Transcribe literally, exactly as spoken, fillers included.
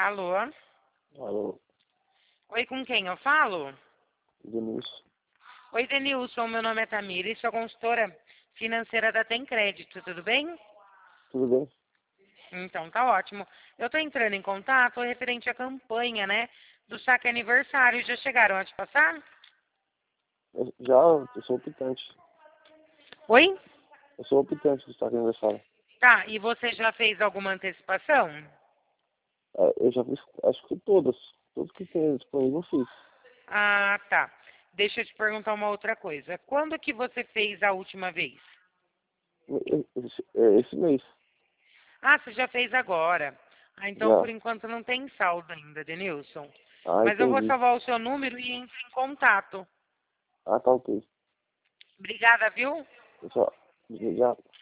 Alô? Alô, Oi, com quem eu falo? Denilson. Oi, Denilson, meu nome é Tamira e sou consultora financeira da Tem Crédito, tudo bem? Tudo bem? Então, tá ótimo. Eu tô entrando em contato referente à campanha, né, do saque aniversário. Já chegaram a te passar? Eu, já, eu sou optante. Oi? Eu sou optante do saque aniversário. Tá, e você já fez alguma antecipação? É, eu já fiz, acho que todas. Tudo que tem disponível eu fiz. Ah, tá. Deixa eu te perguntar uma outra coisa. Quando que você fez a última vez? E- Esse, é, esse mês. Ah, você já fez agora. Ah, então por Já. enquanto não tem saldo ainda, Denilson. Ah, Mas eu vou entendi. salvar o seu número e entro em contato. Ah, tá ok. Obrigada, viu? Eu só, já,